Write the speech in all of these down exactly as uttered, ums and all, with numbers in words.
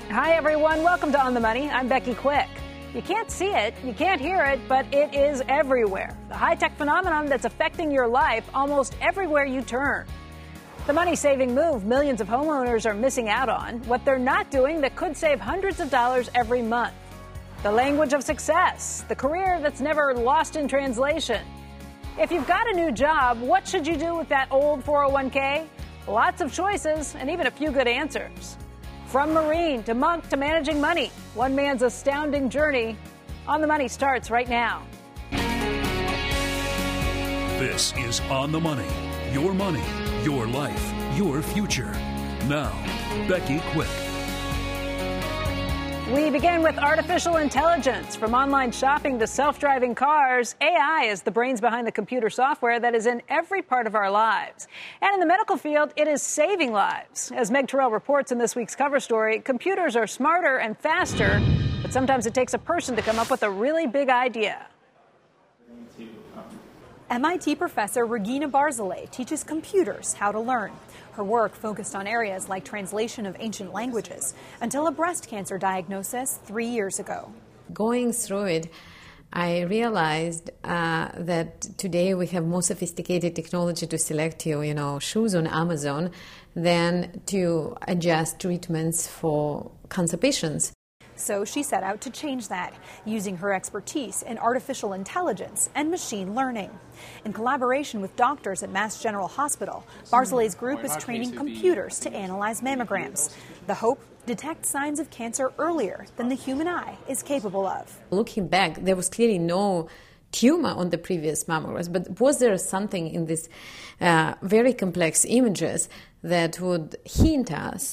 Hi, everyone. Welcome to On the Money. I'm Becky Quick. You can't see it, you can't hear it, but it is everywhere. The high-tech phenomenon that's affecting your life almost everywhere you turn. The money-saving move millions of homeowners are missing out on, what they're not doing that could save hundreds of dollars every month. The language of success, the career that's never lost in translation. If you've got a new job, what should you do with that old four oh one k? Lots of choices and even a few good answers. From Marine to monk to managing money, one man's astounding journey. On the Money starts right now. This is On the Money. Your money, your life, your future. Now, Becky Quick. We begin with artificial intelligence. From online shopping to self-driving cars, A I is the brains behind the computer software that is in every part of our lives. And in the medical field, it is saving lives. As Meg Terrell reports in this week's cover story, computers are smarter and faster, but sometimes it takes a person to come up with a really big idea. M I T professor Regina Barzilay teaches computers how to learn. Her work focused on areas like translation of ancient languages until a breast cancer diagnosis three years ago. Going through it, I realized uh, that today we have more sophisticated technology to select your, you know, shoes on Amazon than to adjust treatments for cancer patients. So she set out to change that, using her expertise in artificial intelligence and machine learning. In collaboration with doctors at Mass General Hospital, Barzilay's group is training computers to analyze mammograms. The hope? Detect signs of cancer earlier than the human eye is capable of. Looking back, there was clearly no tumor on the previous mammograms, but was there something in these uh, very complex images that would hint us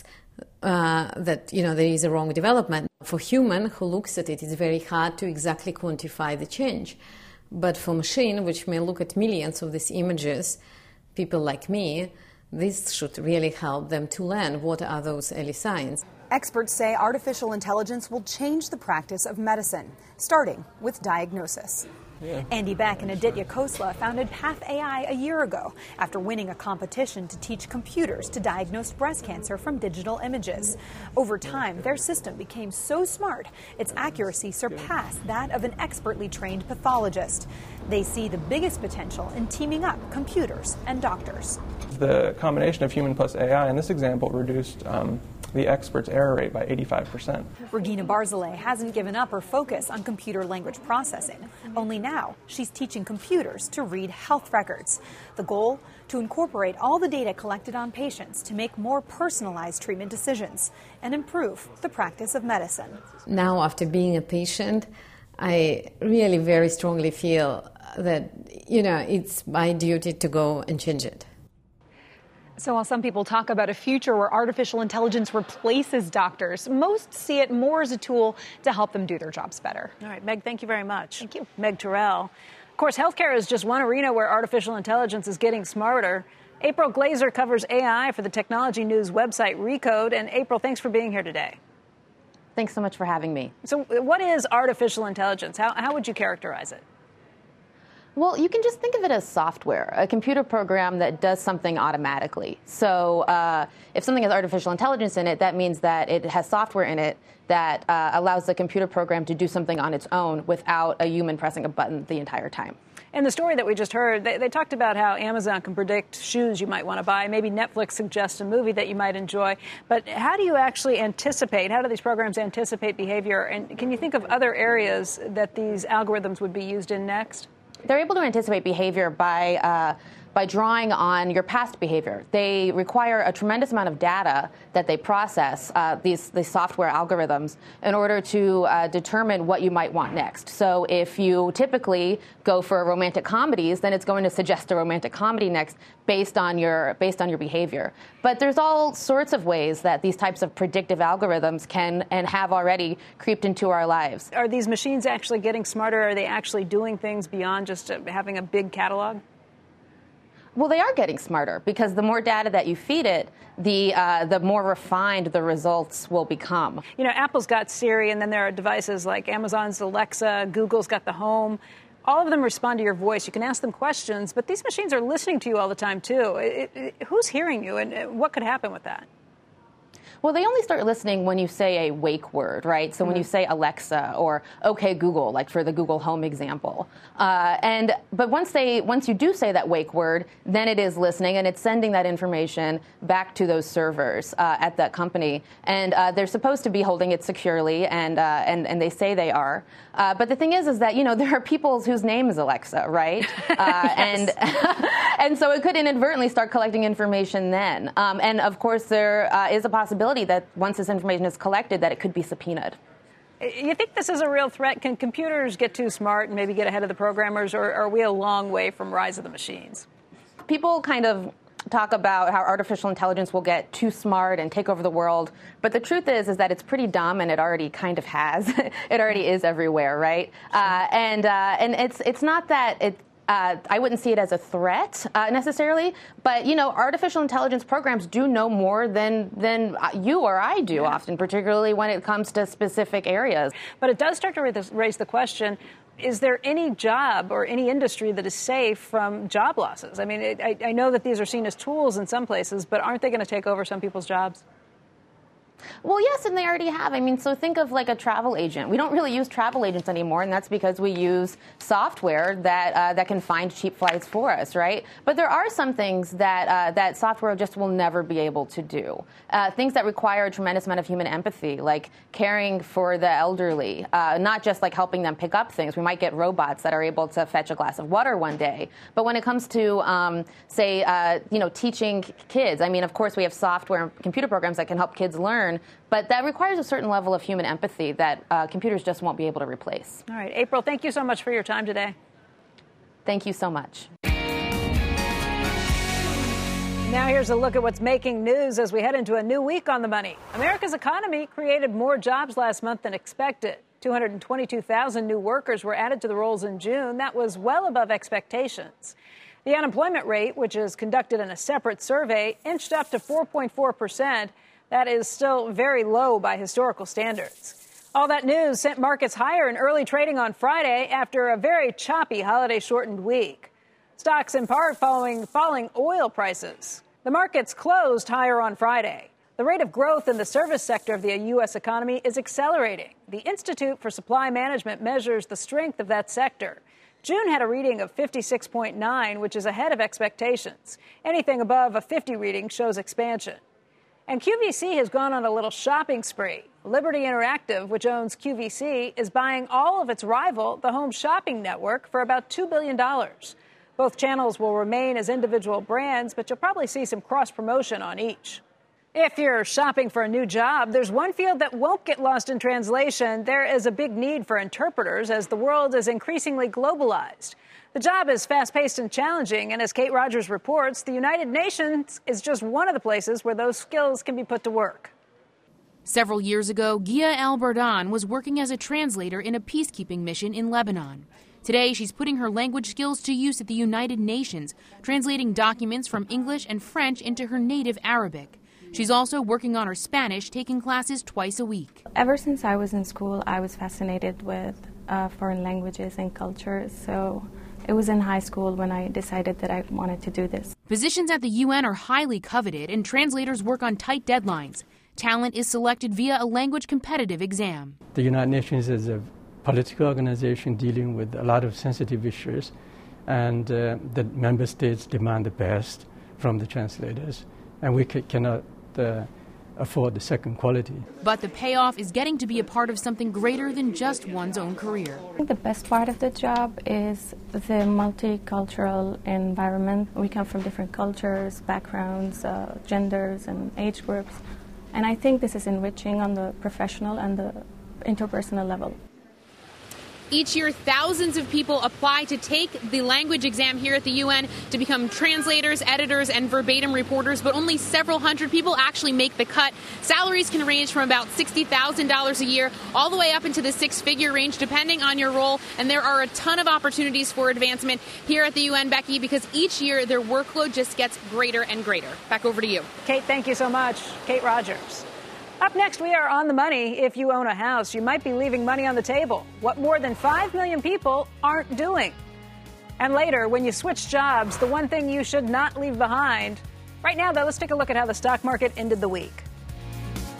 Uh, that, you know, there is a wrong development? For human who looks at it, it's very hard to exactly quantify the change. But for machine, which may look at millions of these images, people like me, this should really help them to learn what are those early signs. Experts say artificial intelligence will change the practice of medicine, starting with diagnosis. Yeah. Andy Beck and Aditya Khosla founded Path A I a year ago after winning a competition to teach computers to diagnose breast cancer from digital images. Over time, their system became so smart, its accuracy surpassed that of an expertly trained pathologist. They see the biggest potential in teaming up computers and doctors. The combination of human plus A I in this example reduced um, the expert's error rate by eighty-five percent. Regina Barzilay hasn't given up her focus on computer language processing. Only now, she's teaching computers to read health records. The goal? To incorporate all the data collected on patients to make more personalized treatment decisions and improve the practice of medicine. Now, after being a patient, I really very strongly feel that, you know, it's my duty to go and change it. So while some people talk about a future where artificial intelligence replaces doctors, most see it more as a tool to help them do their jobs better. All right, Meg, thank you very much. Thank you. Meg Terrell. Of course, healthcare is just one arena where artificial intelligence is getting smarter. April Glazer covers A I for the technology news website Recode. And April, thanks for being here today. Thanks so much for having me. So what is artificial intelligence? How, how would you characterize it? Well, you can just think of it as software, a computer program that does something automatically. So uh, if something has artificial intelligence in it, that means that it has software in it that uh, allows the computer program to do something on its own without a human pressing a button the entire time. In the story that we just heard, they, they talked about how Amazon can predict shoes you might want to buy. Maybe Netflix suggests a movie that you might enjoy. But how do you actually anticipate, how do these programs anticipate behavior? And can you think of other areas that these algorithms would be used in next? They're able to anticipate behavior by uh, by drawing on your past behavior. They require a tremendous amount of data that they process, uh, these, these software algorithms, in order to uh, determine what you might want next. So if you typically go for romantic comedies, then it's going to suggest a romantic comedy next based on your based on your behavior. But there's all sorts of ways that these types of predictive algorithms can and have already creeped into our lives. Are these machines actually getting smarter? Are they actually doing things beyond just uh, having a big catalog? Well, they are getting smarter because the more data that you feed it, the uh, the more refined the results will become. You know, Apple's got Siri, and then there are devices like Amazon's Alexa, Google's got the Home. All of them respond to your voice. You can ask them questions, but these machines are listening to you all the time, too. It, it, who's hearing you, and what could happen with that? Well, they only start listening when you say a wake word, right? So mm-hmm. when you say Alexa or OK Google, like for the Google Home example. Uh, and but once they once you do say that wake word, then it is listening and it's sending that information back to those servers uh, at that company. And uh, they're supposed to be holding it securely, and uh, and and they say they are. Uh, but the thing is, is that, you know, there are people whose name is Alexa, right? Uh, and and so it could inadvertently start collecting information then. Um, and of course, there uh, is a possibility that once this information is collected, that it could be subpoenaed. You think this is a real threat? Can computers get too smart and maybe get ahead of the programmers, or are we a long way from rise of the machines? People kind of talk about how artificial intelligence will get too smart and take over the world. But the truth is, is that it's pretty dumb, and it already kind of has. It already is everywhere, right? Sure. Uh, and uh, and it's it's not that it. Uh, I wouldn't see it as a threat uh, necessarily, but, you know, artificial intelligence programs do know more than than you or I do yeah. often, particularly when it comes to specific areas. But it does start to raise the question, is there any job or any industry that is safe from job losses? I mean, it, I, I know that these are seen as tools in some places, but aren't they going to take over some people's jobs? Well, yes, and they already have. I mean, so think of like a travel agent. We don't really use travel agents anymore, and that's because we use software that uh, that can find cheap flights for us, right? But there are some things that uh, that software just will never be able to do. Uh, things that require a tremendous amount of human empathy, like caring for the elderly, uh, not just like helping them pick up things. We might get robots that are able to fetch a glass of water one day. But when it comes to, um, say, uh, you know, teaching kids, I mean, of course, we have software and computer programs that can help kids learn. But that requires a certain level of human empathy that uh, computers just won't be able to replace. All right. April, thank you so much for your time today. Thank you so much. Now here's a look at what's making news as we head into a new week on The Money. America's economy created more jobs last month than expected. two hundred twenty-two thousand new workers were added to the rolls in June. That was well above expectations. The unemployment rate, which is conducted in a separate survey, inched up to four point four percent. That is still very low by historical standards. All that news sent markets higher in early trading on Friday after a very choppy holiday-shortened week. Stocks in part following falling oil prices. The markets closed higher on Friday. The rate of growth in the service sector of the U S economy is accelerating. The Institute for Supply Management measures the strength of that sector. June had a reading of fifty-six point nine, which is ahead of expectations. Anything above a fifty reading shows expansion. And Q V C has gone on a little shopping spree. Liberty Interactive, which owns Q V C, is buying all of its rival, the Home Shopping Network, for about two billion dollars. Both channels will remain as individual brands, but you'll probably see some cross-promotion on each. If you're shopping for a new job, there's one field that won't get lost in translation. There is a big need for interpreters as the world is increasingly globalized. The job is fast-paced and challenging, and as Kate Rogers reports, the United Nations is just one of the places where those skills can be put to work. Several years ago, Gia El-Bardan was working as a translator in a peacekeeping mission in Lebanon. Today, she's putting her language skills to use at the United Nations, translating documents from English and French into her native Arabic. She's also working on her Spanish, taking classes twice a week. Ever since I was in school, I was fascinated with uh, foreign languages and cultures, so it was in high school when I decided that I wanted to do this. Positions at the U N are highly coveted, and translators work on tight deadlines. Talent is selected via a language competitive exam. The United Nations is a political organization dealing with a lot of sensitive issues, and uh, the member states demand the best from the translators, and we c- cannot uh, afford the second quality. But the payoff is getting to be a part of something greater than just one's own career. I think the best part of the job is the multicultural environment. We come from different cultures, backgrounds, uh, genders, and age groups. And I think this is enriching on the professional and the interpersonal level. Each year, thousands of people apply to take the language exam here at the U N to become translators, editors, and verbatim reporters, but only several hundred people actually make the cut. Salaries can range from about sixty thousand dollars a year all the way up into the six-figure range, depending on your role, and there are a ton of opportunities for advancement here at the U N, Becky, because each year their workload just gets greater and greater. Back over to you. Kate, thank you so much. Kate Rogers. Up next, we are on the money. If you own a house, you might be leaving money on the table. What more than five million people aren't doing. And later, when you switch jobs, the one thing you should not leave behind. Right now, though, let's take a look at how the stock market ended the week.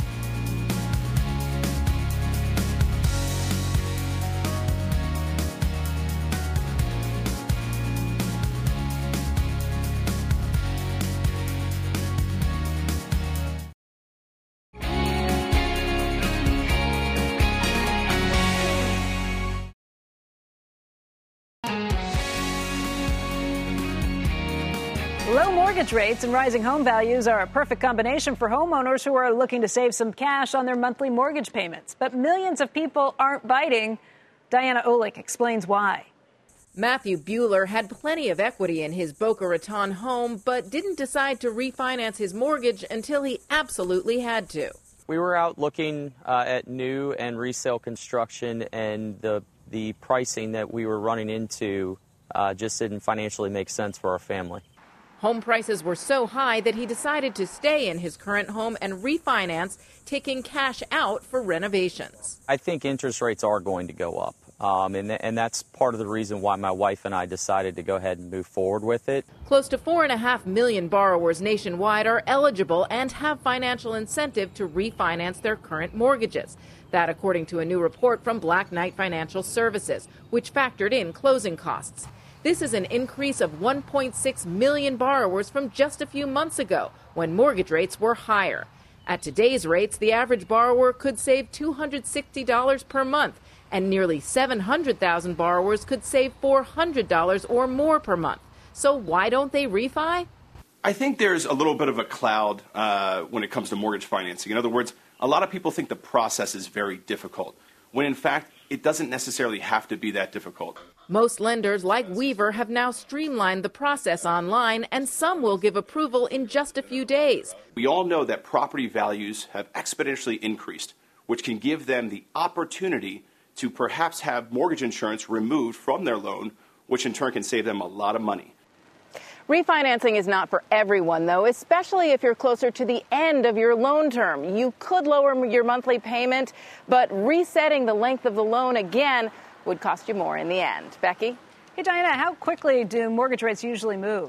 Low mortgage rates and rising home values are a perfect combination for homeowners who are looking to save some cash on their monthly mortgage payments. But millions of people aren't biting. Diana Olick explains why. Matthew Bueller had plenty of equity in his Boca Raton home, but didn't decide to refinance his mortgage until he absolutely had to. We were out looking uh, at new and resale construction, and the the pricing that we were running into uh, just didn't financially make sense for our family. Home prices were so high that he decided to stay in his current home and refinance, taking cash out for renovations. I think interest rates are going to go up, um, and, th- and that's part of the reason why my wife and I decided to go ahead and move forward with it. Close to four and a half million borrowers nationwide are eligible and have financial incentive to refinance their current mortgages. That according to a new report from Black Knight Financial Services, which factored in closing costs. This is an increase of one point six million borrowers from just a few months ago, when mortgage rates were higher. At today's rates, the average borrower could save two hundred sixty dollars per month, and nearly seven hundred thousand borrowers could save four hundred dollars or more per month. So why don't they refi? I think there's a little bit of a cloud uh, when it comes to mortgage financing. In other words, a lot of people think the process is very difficult, when in fact, it doesn't necessarily have to be that difficult. Most lenders, like Weaver, have now streamlined the process online, and some will give approval in just a few days. We all know that property values have exponentially increased, which can give them the opportunity to perhaps have mortgage insurance removed from their loan, which in turn can save them a lot of money. Refinancing is not for everyone, though, especially if you're closer to the end of your loan term. You could lower your monthly payment, but resetting the length of the loan again would cost you more in the end. Becky? Hey, Diana, how quickly do mortgage rates usually move?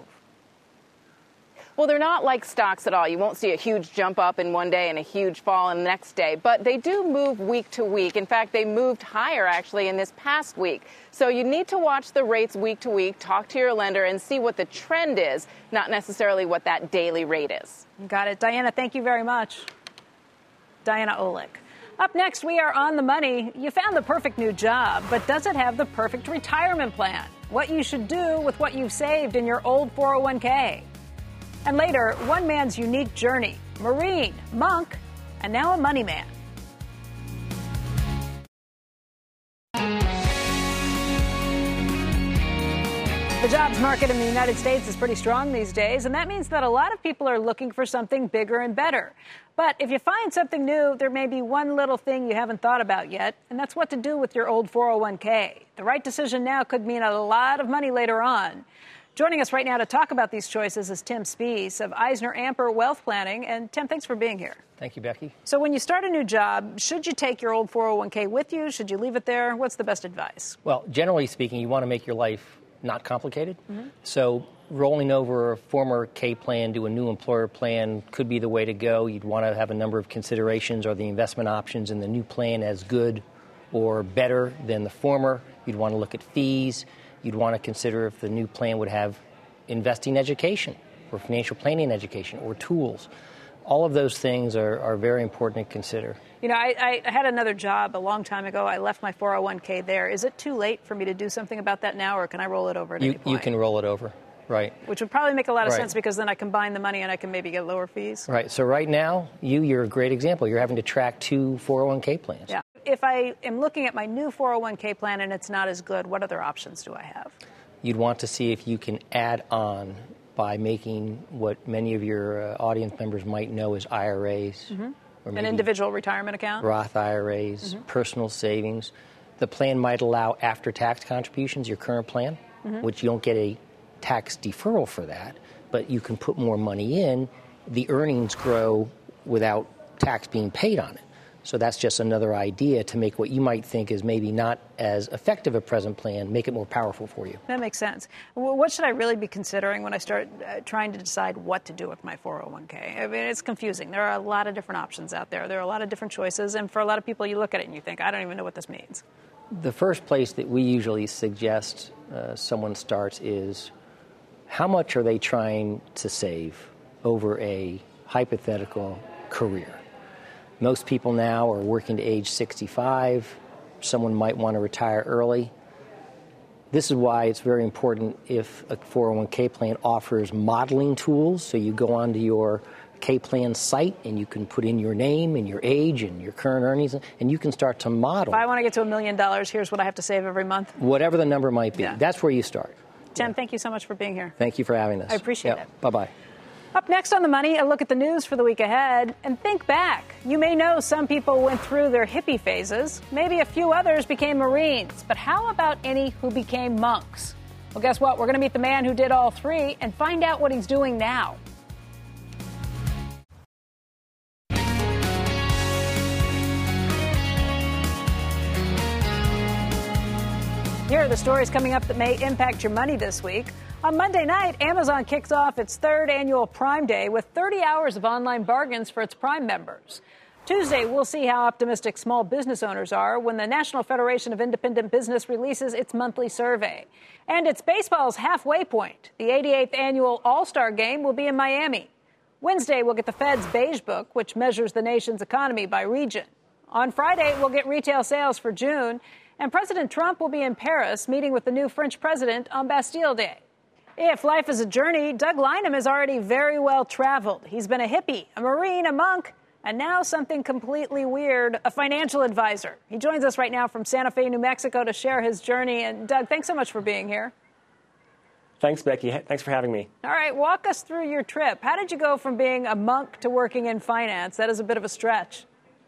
Well, they're not like stocks at all. You won't see a huge jump up in one day and a huge fall in the next day, but they do move week to week. In fact, they moved higher actually in this past week. So you need to watch the rates week to week, talk to your lender, and see what the trend is, not necessarily what that daily rate is. Got it. Diana, thank you very much. Diana Olick. Up next, we are on the money. You found the perfect new job, but does it have the perfect retirement plan? What you should do with what you've saved in your old four oh one k. And later, one man's unique journey, Marine, monk, and now a money man. The jobs market in the United States is pretty strong these days, and that means that a lot of people are looking for something bigger and better. But if you find something new, there may be one little thing you haven't thought about yet, and that's what to do with your old four oh one k. The right decision now could mean a lot of money later on. Joining us right now to talk about these choices is Tim Spees of Eisner Amper Wealth Planning. And Tim, thanks for being here. Thank you, Becky. So when you start a new job, should you take your old four oh one k with you? Should you leave it there? What's the best advice? Well, generally speaking, you want to make your life not complicated. Mm-hmm. So rolling over a former K plan to a new employer plan could be the way to go. You'd want to have a number of considerations. Are the investment options in the new plan as good or better than the former? You'd want to look at fees. You'd want to consider if the new plan would have investing education or financial planning education or tools. All of those things are, are very important to consider. You know, I, I had another job a long time ago. I left my four oh one k there. Is it too late for me to do something about that now, or can I roll it over at you, any point? You can roll it over, right. Which would probably make a lot of right. sense, because then I combine the money and I can maybe get lower fees. Right. So right now, you, you're a great example. You're having to track two four oh one k plans. Yeah. If I am looking at my new four oh one k plan and it's not as good, what other options do I have? You'd want to see if you can add on by making what many of your uh, audience members might know as I R As. Mm-hmm. Or an individual retirement account? Roth I R As, mm-hmm. personal savings. The plan might allow after-tax contributions, your current plan, mm-hmm. which you don't get a tax deferral for that, but you can put more money in. The earnings grow without tax being paid on it. So that's just another idea to make what you might think is maybe not as effective a present plan, make it more powerful for you. That makes sense. Well, what should I really be considering when I start uh, trying to decide what to do with my four oh one k? I mean, it's confusing. There are a lot of different options out there. There are a lot of different choices. And for a lot of people, you look at it and you think, I don't even know what this means. The first place that we usually suggest uh, someone starts is how much are they trying to save over a hypothetical career? Most people now are working to age sixty-five. Someone might want to retire early. This is why it's very important if a four oh one k plan offers modeling tools. So you go onto your K-Plan site and you can put in your name and your age and your current earnings, and you can start to model. If I want to get to a million dollars, here's what I have to save every month. Whatever the number might be. Yeah. That's where you start. Tim, yeah. Thank you so much for being here. Thank you for having us. I appreciate yep. it. Bye-bye. Up next on The Money, a look at the news for the week ahead. And think back. You may know some people went through their hippie phases. Maybe a few others became Marines. But how about any who became monks? Well, guess what? We're going to meet the man who did all three and find out what he's doing now. Here are the stories coming up that may impact your money this week. On Monday night, Amazon kicks off its third annual Prime Day with thirty hours of online bargains for its Prime members. Tuesday, we'll see how optimistic small business owners are when the National Federation of Independent Business releases its monthly survey. And it's baseball's halfway point. The eighty-eighth annual All-Star Game will be in Miami. Wednesday, we'll get the Fed's Beige Book, which measures the nation's economy by region. On Friday, we'll get retail sales for June. And President Trump will be in Paris meeting with the new French president on Bastille Day. If life is a journey, Doug Lynham is already very well traveled. He's been a hippie, a Marine, a monk, and now something completely weird, a financial advisor. He joins us right now from Santa Fe, New Mexico to share his journey. And Doug, thanks so much for being here. Thanks, Becky. Thanks for having me. All right, walk us through your trip. How did you go from being a monk to working in finance? That is a bit of a stretch.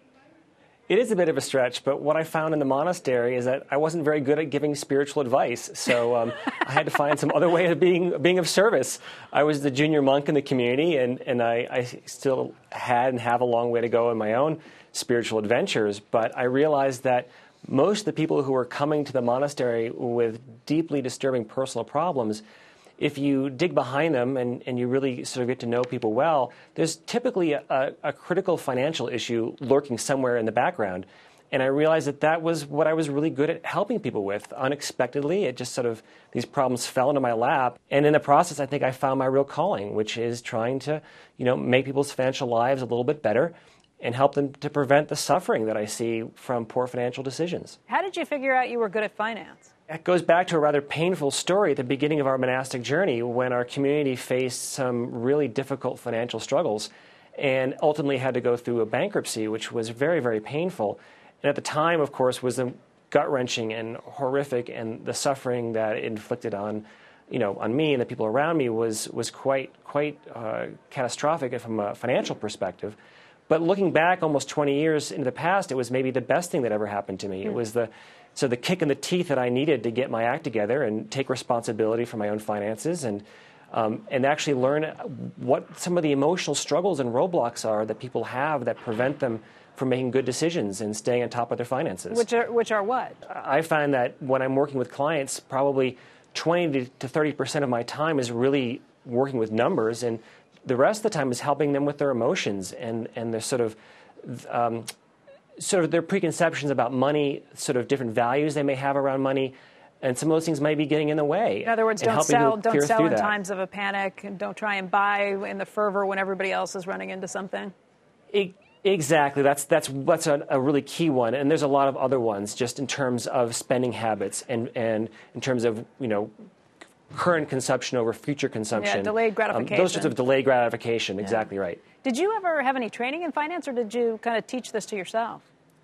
It is a bit of a stretch, but what I found in the monastery is that I wasn't very good at giving spiritual advice, so um, I had to find some other way of being being of service. I was the junior monk in the community, and, and I, I still had and have a long way to go in my own spiritual adventures, but I realized that most of the people who were coming to the monastery with deeply disturbing personal problems, if you dig behind them and, and you really sort of get to know people well, there's typically a, a critical financial issue lurking somewhere in the background. And I realized that that was what I was really good at helping people with. Unexpectedly, it just sort of, these problems fell into my lap. And in the process, I think I found my real calling, which is trying to, you know, make people's financial lives a little bit better and help them to prevent the suffering that I see from poor financial decisions. How did you figure out you were good at finance? It goes back to a rather painful story at the beginning of our monastic journey when our community faced some really difficult financial struggles and ultimately had to go through a bankruptcy, which was very, very painful. And at the time, of course, was gut-wrenching and horrific, and the suffering that it inflicted on, you know, on me and the people around me was was quite quite uh, catastrophic from a financial perspective. But looking back almost twenty years into the past, it was maybe the best thing that ever happened to me. Mm. It was the so the kick in the teeth that I needed to get my act together and take responsibility for my own finances and um, and actually learn what some of the emotional struggles and roadblocks are that people have that prevent them from making good decisions and staying on top of their finances. Which are which are what? I find that when I'm working with clients, probably twenty to thirty percent of my time is really working with numbers, and the rest of the time is helping them with their emotions and, and their sort of um, sort of their preconceptions about money, sort of different values they may have around money, and some of those things might be getting in the way. In other words, don't sell, don't sell in times of a panic, and don't try and buy in the fervor when everybody else is running into something. It, exactly. That's that's that's a, a really key one, and there's a lot of other ones just in terms of spending habits and and in terms of you know. current consumption over future consumption. Yeah, delayed gratification. Um, those sorts of delayed gratification, yeah. Exactly right. Did you ever have any training in finance, or did you kind of teach this to yourself?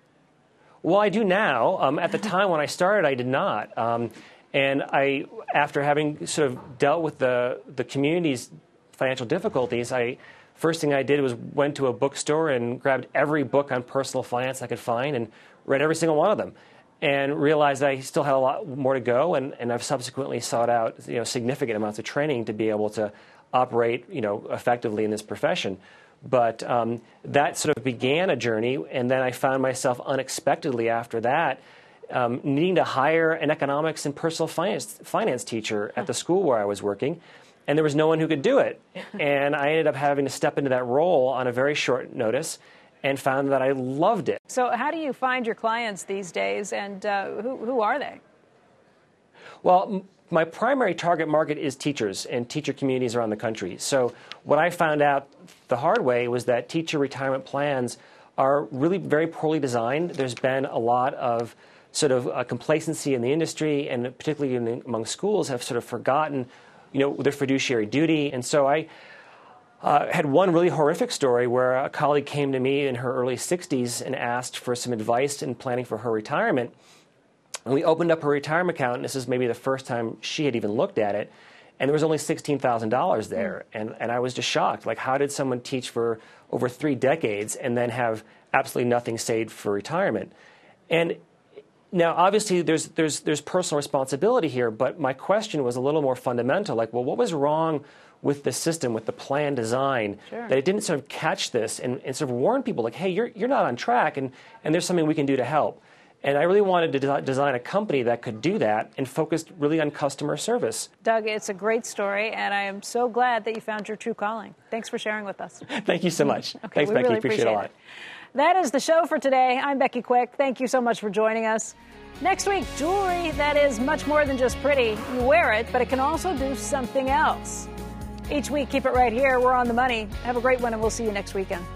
Well, I do now. Um, at the time when I started, I did not. Um, and I, after having sort of dealt with the, the community's financial difficulties, I first thing I did was went to a bookstore and grabbed every book on personal finance I could find and read every single one of them. And realized I still had a lot more to go, and, and I've subsequently sought out you know significant amounts of training to be able to operate you know effectively in this profession. But um, that sort of began a journey, and then I found myself unexpectedly after that um, needing to hire an economics and personal finance finance teacher at the school where I was working, and there was no one who could do it. And I ended up having to step into that role on a very short notice, and found that I loved it. So how do you find your clients these days, and uh, who, who are they? Well, m- my primary target market is teachers and teacher communities around the country. So what I found out the hard way was that teacher retirement plans are really very poorly designed. There's been a lot of sort of uh, complacency in the industry, and particularly in, among schools, have sort of forgotten, you know, their fiduciary duty. And so I uh, had one really horrific story where a colleague came to me in her early sixties and asked for some advice in planning for her retirement. And we opened up her retirement account, and this is maybe the first time she had even looked at it, and there was only sixteen thousand dollars there. Mm. And, and I was just shocked. Like, how did someone teach for over three decades and then have absolutely nothing saved for retirement? And now, obviously, there's, there's, there's personal responsibility here, but my question was a little more fundamental. Like, well, what was wrong with the system, with the plan design, sure. that it didn't sort of catch this and, and sort of warn people, like, hey, you're, you're not on track, and, and there's something we can do to help. And I really wanted to de- design a company that could do that and focused really on customer service. Doug, it's a great story, and I am so glad that you found your true calling. Thanks for sharing with us. Thank you so much. Okay, Thanks, we Becky. Really appreciate, appreciate it a lot. It. That is the show for today. I'm Becky Quick. Thank you so much for joining us. Next week, jewelry that is much more than just pretty. You wear it, but it can also do something else. Each week, keep it right here. We're on the money. Have a great one, and we'll see you next weekend.